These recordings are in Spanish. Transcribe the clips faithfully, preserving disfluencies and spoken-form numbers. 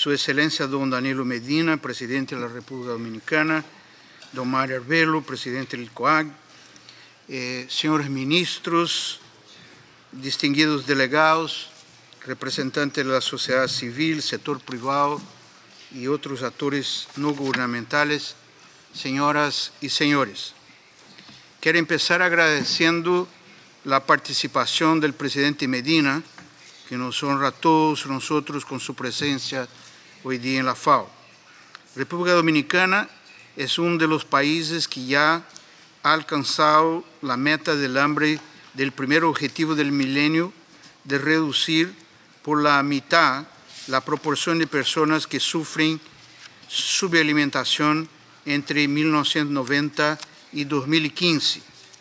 Su Excelencia Don Danilo Medina, Presidente de la República Dominicana, Don Mario Arbelo, Presidente del C O A G, eh, señores ministros, distinguidos delegados, representantes de la sociedad civil, sector privado y otros actores no gubernamentales, señoras y señores. Quiero empezar agradeciendo la participación del presidente Medina, que nos honra a todos nosotros con su presencia hoy día en la FAO. República Dominicana es uno de los países que ya ha alcanzado la meta del hambre del primer objetivo del milenio de reducir por la mitad la proporción de personas que sufren subalimentación entre mil novecientos noventa y dos mil quince.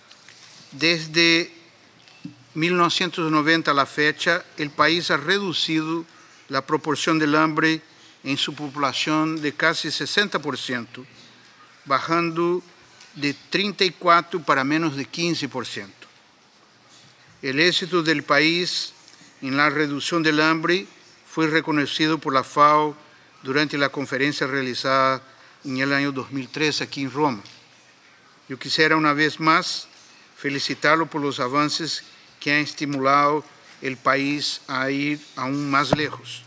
Desde mil novecientos noventa a la fecha, el país ha reducido la proporción del hambre en su población de casi sesenta por ciento, bajando de treinta y cuatro por ciento para menos de quince por ciento. El éxito del país en la reducción del hambre fue reconocido por la FAO durante la conferencia realizada en el año dos mil tres aquí en Roma. Yo quisiera una vez más felicitarlo por los avances que han estimulado el país a ir aún más lejos.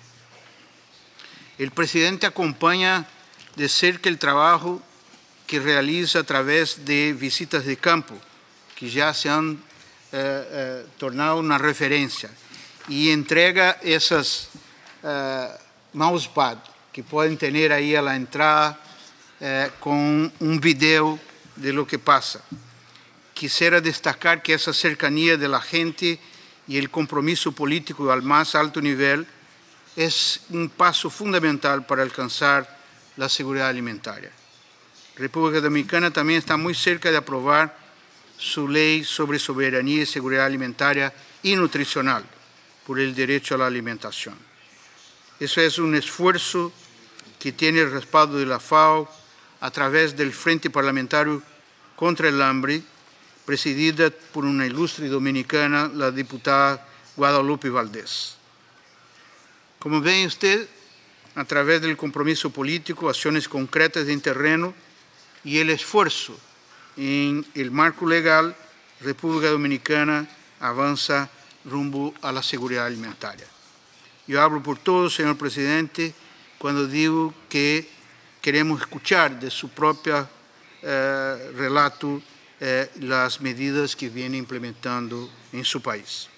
El presidente acompaña de cerca el trabajo que realiza a través de visitas de campo, que ya se han eh, eh, tornado una referencia, y entrega esas eh, mousepad que pueden tener ahí a la entrada eh, con un video de lo que pasa. Quisiera destacar que esa cercanía de la gente y el compromiso político al más alto nivel es un paso fundamental para alcanzar la seguridad alimentaria. República Dominicana también está muy cerca de aprobar su ley sobre soberanía y seguridad alimentaria y nutricional por el derecho a la alimentación. Eso es un esfuerzo que tiene el respaldo de la FAO a través del Frente Parlamentario contra el Hambre, presidida por una ilustre dominicana, la diputada Guadalupe Valdés. Como ven usted, a través del compromiso político, acciones concretas en terreno y el esfuerzo en el marco legal, República Dominicana avanza rumbo a la seguridad alimentaria. Yo hablo por todos, señor presidente, cuando digo que queremos escuchar de su propio eh, relato eh, las medidas que viene implementando en su país.